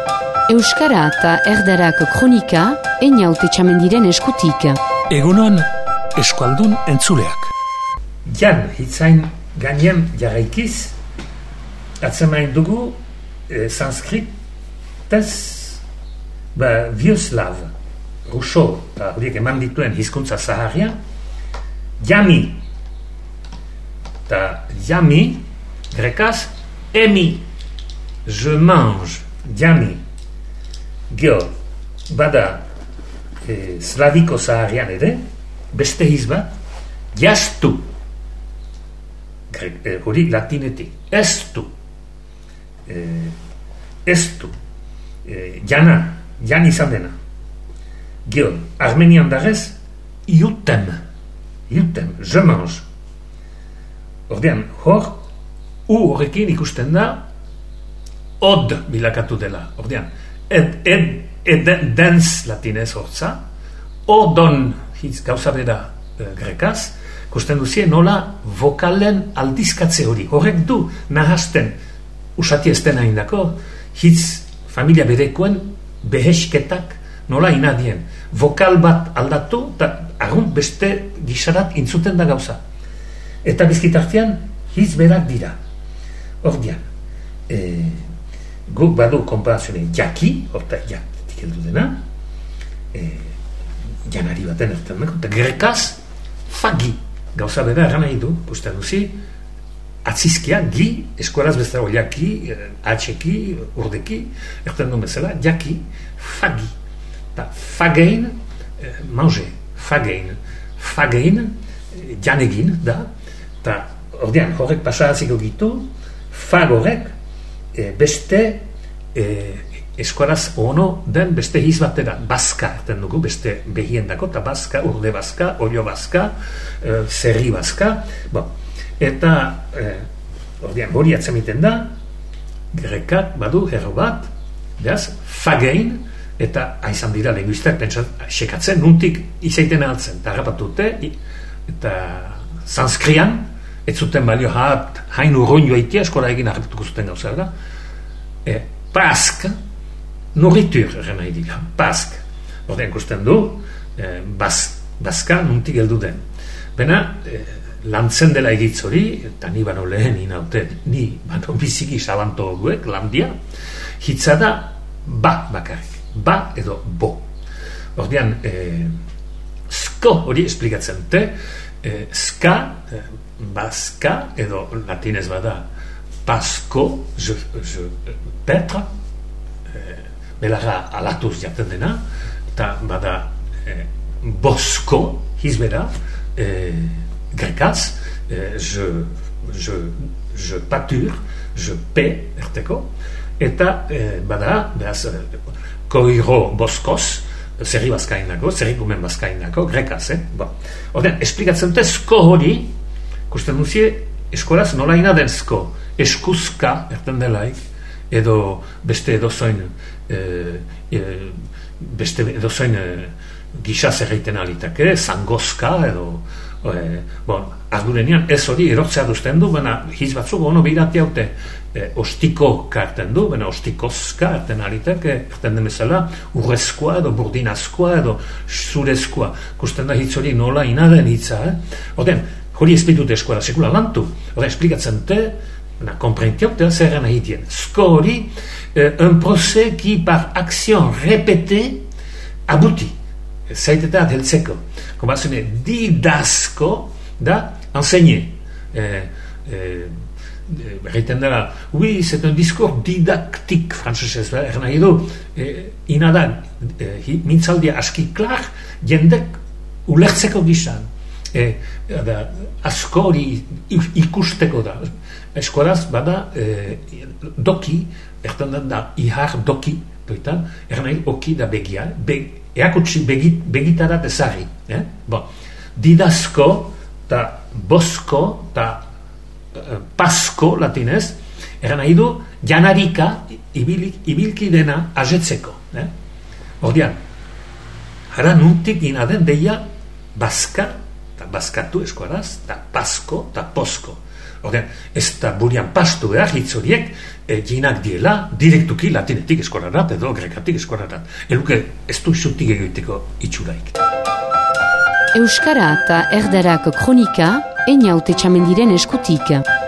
Euskara eta erdarak kronika, Einaute Txamendiren eskutik. Egunon, eskualdun entzuleak. Jan, hitzain gainen jarraikiz, atzemain dugu sanskritez Vyoslav, Rousseau, eta horiek eman dituen hizkuntza zaharria, jami, eta jami, grekaz, emi, je mange, jami, gero, bada slaviko zaharian ere, beste hizbat, jastu, hori latinetik, estu, jana, jan izan dena. Gero, armenian darez, iutem, je mange. Ordean, horrekin ikusten da, od bilakatu dela. Ordean, dens latinez hortza, odon, gauza bera grekaz, ikusten duzie nola vokalen aldizkatze hori. Horrek du nahazten, usati ez dena indako, hitz familia berekoen behesketak nola inadien. Vokal bat aldatu, eta argun beste gisarat intzuten da gauza. Eta bizkitartean, hitz berak dira. Ordean, guk badu konparazioen jaki, horta jakitik heldu dena, janari baten erten dago, eta grekaz, fagi. Gauza bera eran nahi du, uste duzi, atzizkia, gi, eskualaz bezala jaki, atxeki, urdeki, erten du bezala, jaki, fagi. Eta fagein, mange, fagein, janegin da, eta ordean, horrek pasaraziko gitu, fag horrek, beste eskualaz ono den beste hiz batera, bazka erten dugu, beste behiendako, eta bazka, urde bazka, olio bazka, zerri bazka, eta ordean, hori atzemiten da, grekak badu herro bat, beraz, fagein, eta haizan dira linguistak sekatzen, nuntik izaiten altzen, eta harrapatute, eta sanskrian, ez zuten balio hain urroin joaitia, eskola egin harrapatuko zuten gauza, da? Pask, nourritur, erren nahi dira, pask. Ordean ikusten du, bazka nuntik heldu den. Bena, lantzen dela egitz hori, eta ni bano lehen inaute, ni bano biziki sabanto guek, landia, hitza da ba bakarrik, ba edo bo. Ordean, sko hori esplikatzen te, ska, bazka, edo latinez bada, pasko, petra, belarra alatuz jaten dena, eta bada bosko, hizbera, grekaz, je patur, je pe, erteko, eta bada, behaz, koiro boskos, zerri bazkainako, zerri gumen bazkainako, grekaz, Ordean, esplikatzen dute, sko hori, kusten duzie, eskolaz nola ina den sko, eskuzka, erten delaik, edo beste edozoin gisa zerreiten alitake, zangozka, edo ardurenian ez hori erortzea duzten du, baina hiz batzuk ono behirati haute ostiko karten du, baina ostikozka erten alitake, erten demezala urrezkoa, edo burdinazkoa, edo zurezkoa, kusten da hitz hori nola ina den hitza, Ordean, hori espitute eskola sekula lantu, hori esplikatzen te, comprendiot, zer gana hitien. Sko hori, un procès qui par action répétée aboutit. Zaiteta deltzeko. Konbazione, didasko da enseigner. Reiten dela, oui, c'est un discours didactique, frantzesez, erna edo, inadan, mintzaldia aski klar, jendek ulertzeko gizan. Asko hori ikusteko da. Eskolaz bada doki, ertan da ihar doki, erna oki da begia, eakutsi begitarat ezari. Didasko, eta bosko, eta pasko latinez, erna du janarika ibilki dena ajetzeko. Ordean, hara nuntik inaden deia bazka, eta bazkatu eskuaraz, eta pasko, eta posko. Horren, ez da burian pastu behar hitz horiek, jinak diela, direktuki latinetik eskorarat edo grekatik eskorarat. Eluke ez du xutik egiteko itxuraik. Euskara eta erdarak kronika, Einaute Txamendiren eskutik.